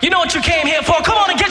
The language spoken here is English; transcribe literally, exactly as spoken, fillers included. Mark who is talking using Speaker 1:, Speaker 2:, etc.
Speaker 1: You know what you came here for? Come on and get